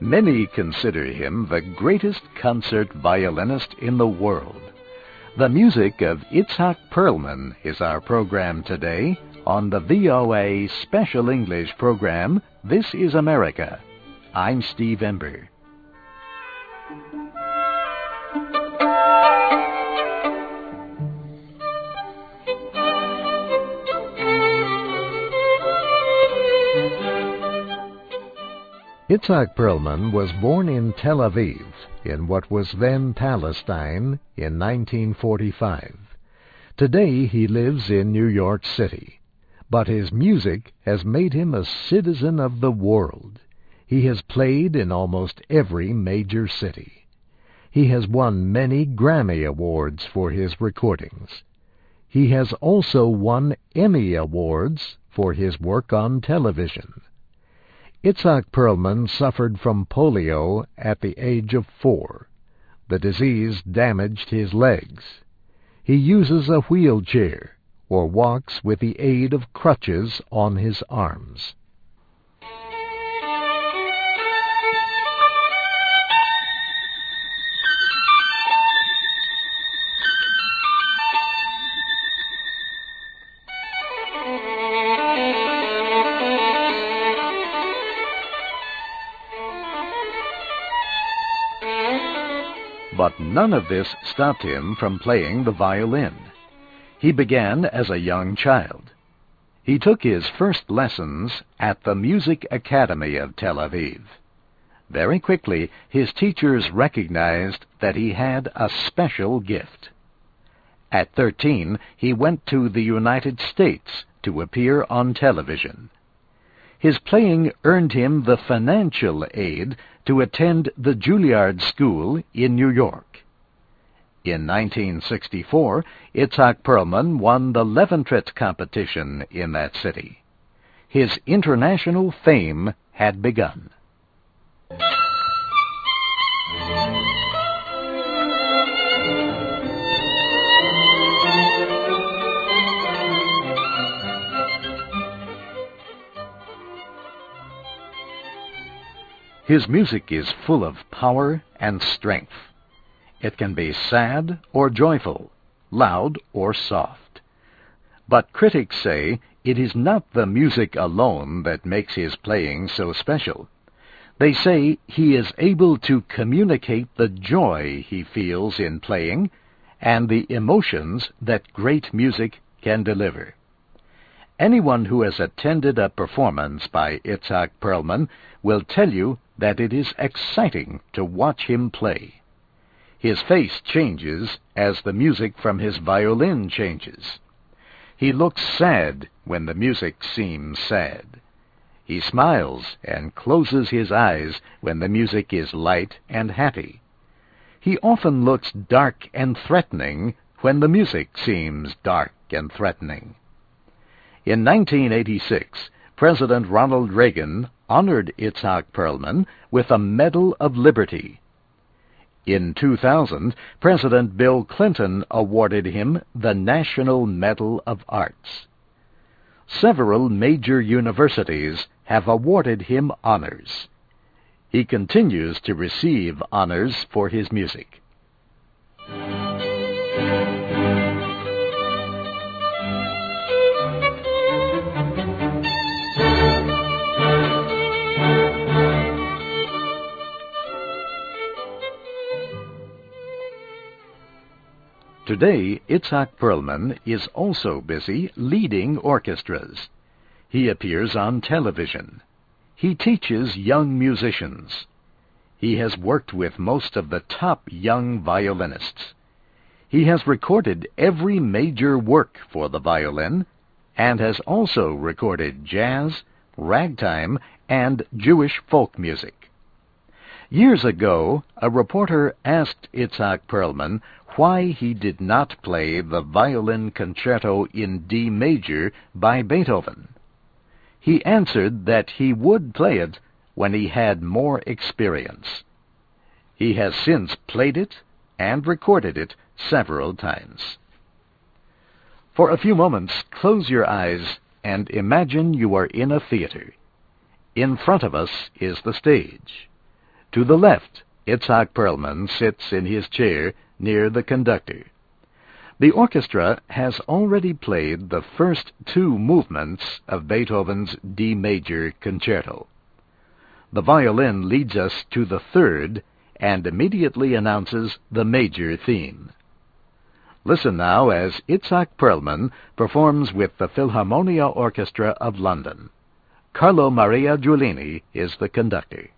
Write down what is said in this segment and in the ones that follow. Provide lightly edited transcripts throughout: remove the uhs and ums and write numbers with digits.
Many consider him the greatest concert violinist in the world. The music of Itzhak Perlman is our program today on the VOA Special English program, This is America. I'm Steve Ember. Itzhak Perlman was born in Tel Aviv, in what was then Palestine, in 1945. Today he lives in New York City, but his music has made him a citizen of the world. He has played in almost every major city. He has won many Grammy Awards for his recordings. He has also won Emmy Awards for his work on television. Itzhak Perlman suffered from polio at the age of 4. The disease damaged his legs. He uses a wheelchair or walks with the aid of crutches on his arms. But none of this stopped him from playing the violin. He began as a young child. He took his first lessons at the Music Academy of Tel Aviv. Very quickly, his teachers recognized that he had a special gift. At 13, he went to the United States to appear on television. His playing earned him the financial aid to attend the Juilliard School in New York. In 1964, Itzhak Perlman won the Leventritt competition in that city. His international fame had begun. His music is full of power and strength. It can be sad or joyful, loud or soft. But critics say it is not the music alone that makes his playing so special. They say he is able to communicate the joy he feels in playing and the emotions that great music can deliver. Anyone who has attended a performance by Itzhak Perlman will tell you that it is exciting to watch him play. His face changes as the music from his violin changes. He looks sad when the music seems sad. He smiles and closes his eyes when the music is light and happy. He often looks dark and threatening when the music seems dark and threatening. In 1986, President Ronald Reagan honored Itzhak Perlman with a Medal of Liberty. In 2000, President Bill Clinton awarded him the National Medal of Arts. Several major universities have awarded him honors. He continues to receive honors for his music. Today, Itzhak Perlman is also busy leading orchestras. He appears on television. He teaches young musicians. He has worked with most of the top young violinists. He has recorded every major work for the violin and has also recorded jazz, ragtime, and Jewish folk music. Years ago, a reporter asked Itzhak Perlman why he did not play the Violin Concerto in D major by Beethoven. He answered that he would play it when he had more experience. He has since played it and recorded it several times. For a few moments, close your eyes and imagine you are in a theater. In front of us is the stage. To the left, Itzhak Perlman sits in his chair near the conductor. The orchestra has already played the first two movements of Beethoven's D major concerto. The violin leads us to the third and immediately announces the major theme. Listen now as Itzhak Perlman performs with the Philharmonia Orchestra of London. Carlo Maria Giulini is the conductor.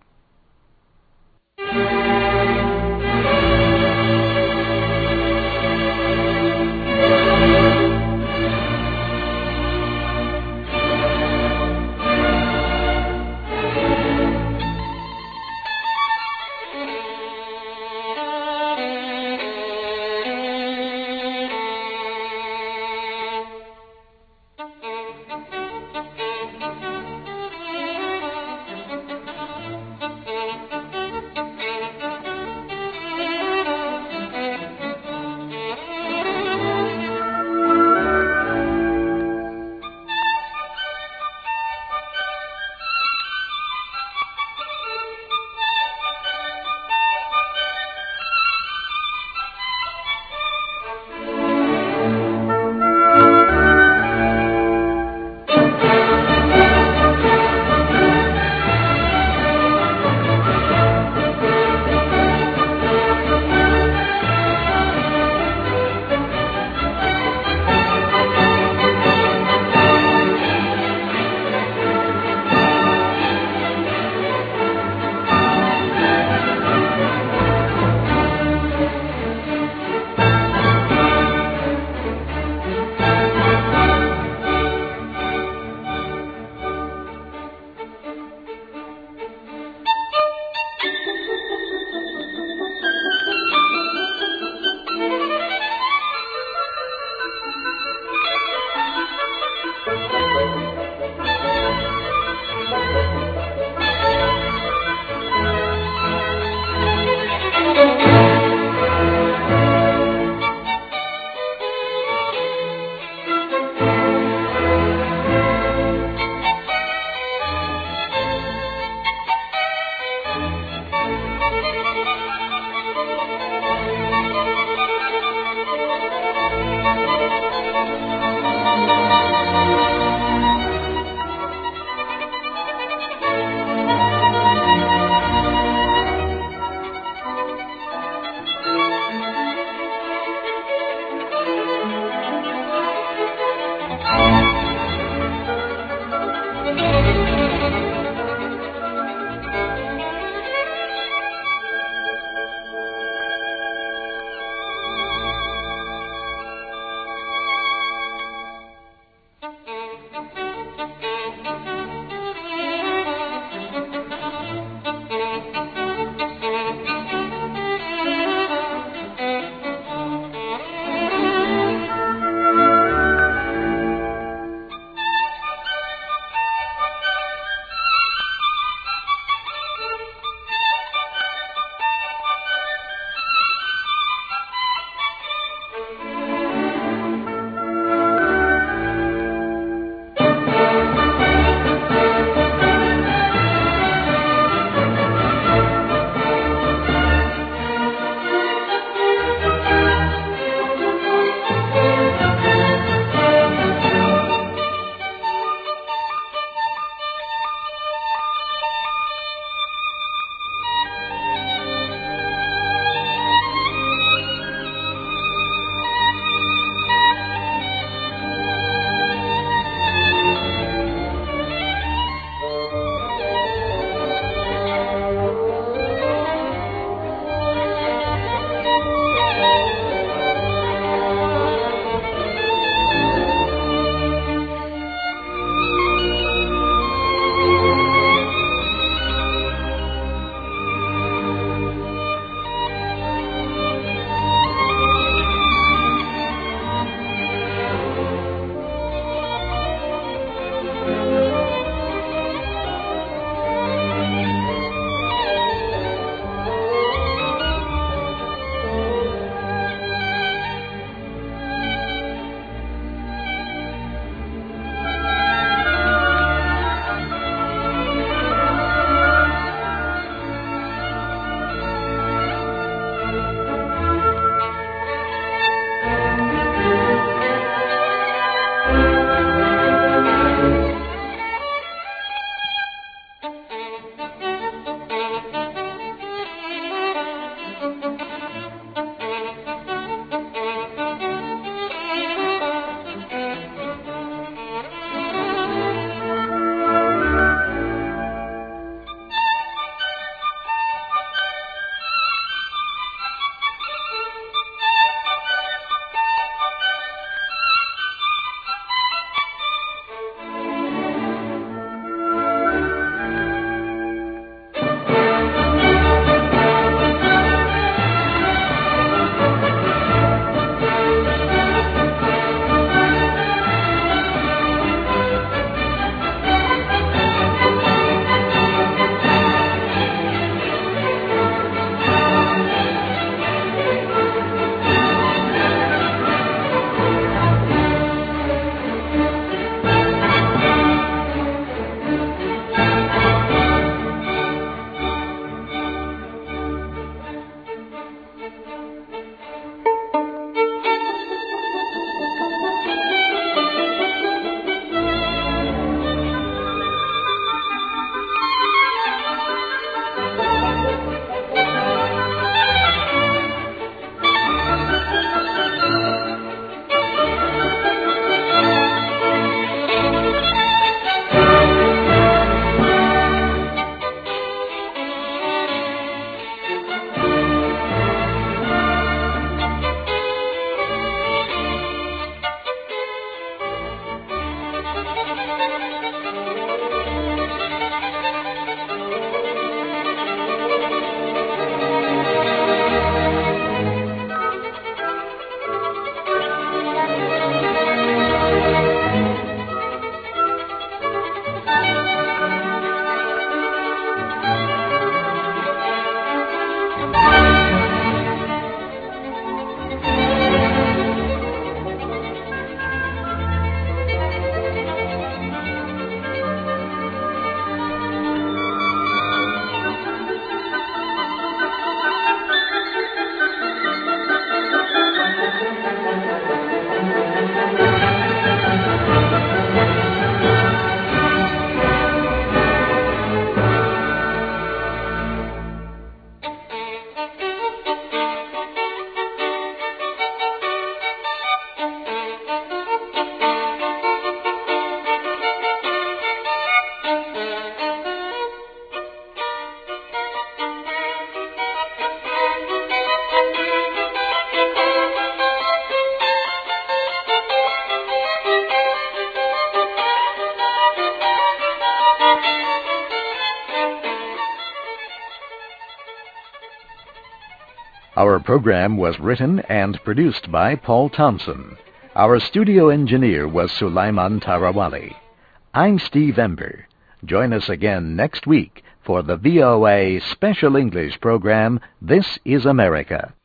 Our program was written and produced by Paul Thompson. Our studio engineer was Sulaiman Tarawali. I'm Steve Ember. Join us again next week for the VOA Special English program, This is America.